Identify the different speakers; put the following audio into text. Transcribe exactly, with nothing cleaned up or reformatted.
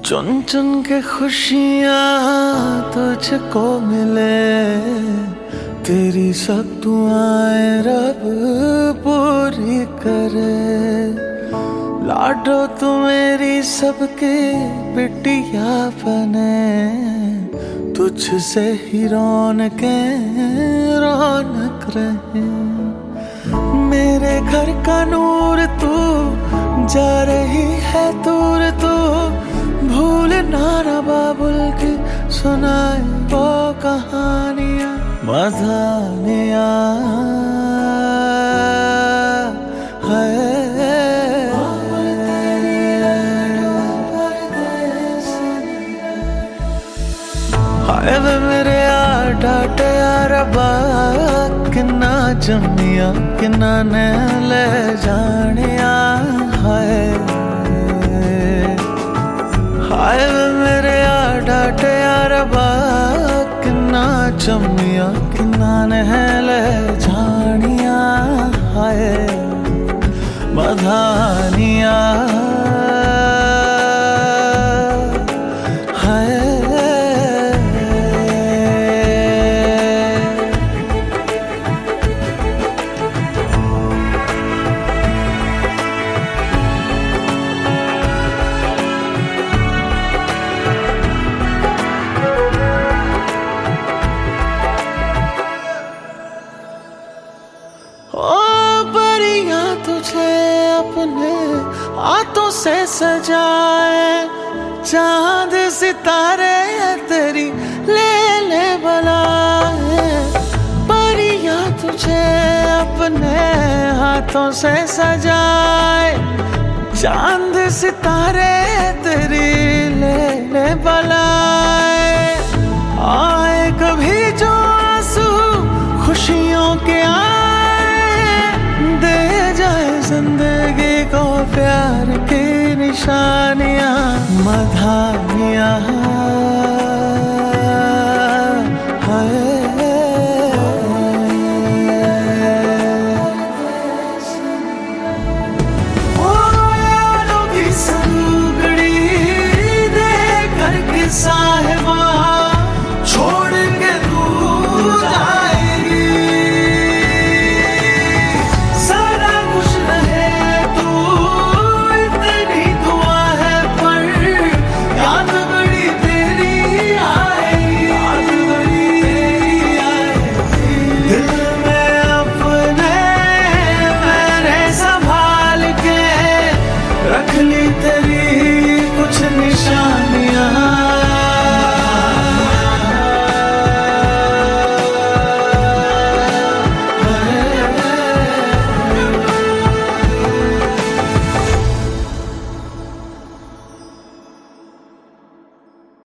Speaker 1: चुन चुन के खुशियाँ तुझको मिले, तेरी सब दुआएं रब पूरी करे। लाडो तू मेरी सबकी बिटिया बने, तुझसे ही रौनकें रौनक रहे। मेरे घर का नूर तू, जा रही है दूर तू, भूल ना ना बाबुल की सुनाए वो कहानियाँ मधानियाँ है। हाय वे मेरे यार डाटे यार रब्बा, किन्ना जम्मिया किन्ना ने ले जानिया है। हाय वे मेरे यार डाटे यार रब्बा, किन्ना जम्मिया किन्ना ने ले जानिया है मधानिया है। तुझे अपने हाथों से सजाए, चांद सितारे तेरी ले ले बुलाए। परियां तुझे अपने हाथों से सजाए, चांद सितारे तेरी ले ले बुलाए। आए कभी जो आंसू खुशियों के जिंदगी को प्यार की निशानियाँ मधानियाँ।